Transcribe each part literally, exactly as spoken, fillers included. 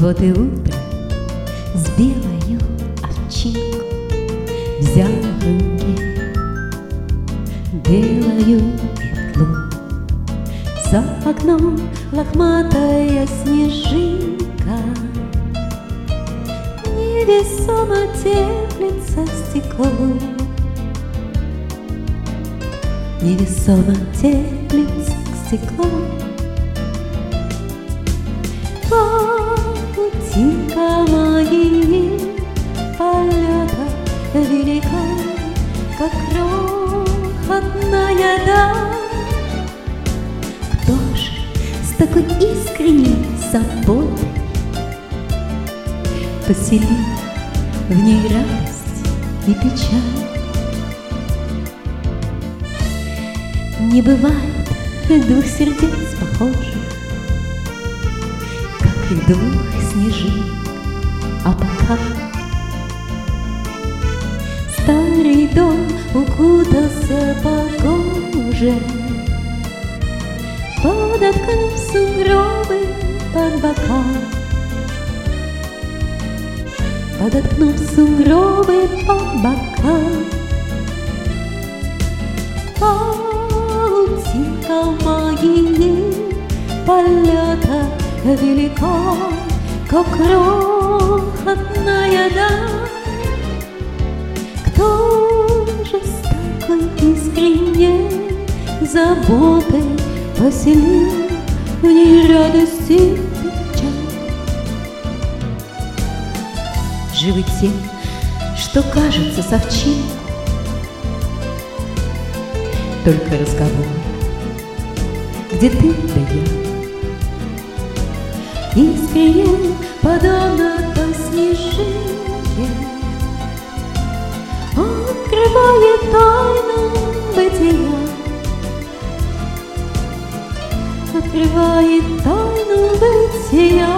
Вот и утро с белою овчинку взял в руки белую петлу. За окном лохматая снежинка невесомо теплится стекло, невесомо теплится стекло. Паутинка моих полетов велика, как крохотная даль. Кто же с такой искренней заботой поселил в ней радость и печаль? Не бывает двух сердец похожих, как и двух снежинок, а пока старый дом укутался погоже, подоткнув сугробы под бока, подоткнув сугробы под бока. Паутинка моих полета велика, как крохотная даль. Кто же с такой искренней заботой поселил в ней радость и печаль? Живы те, что кажется совчинку, только разговор, где ты да я, искренне подобно той снежинке, открывает тайну бытия, открывает тайну бытия.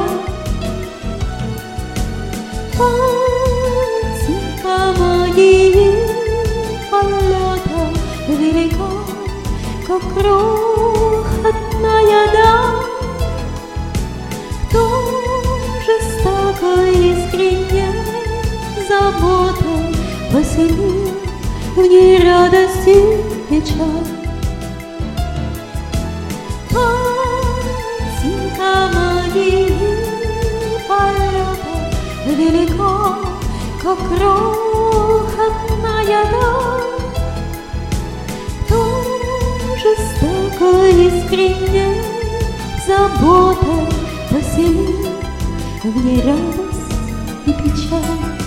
Паутинка моих полетов велика, как крохотная даль. Кто же с такой искренней заботой поселил в ней радость и печаль? Паутинка моих полетов велика, как крохотная даль. Кто же с такой искренней заботой поселил в ней радость и печаль?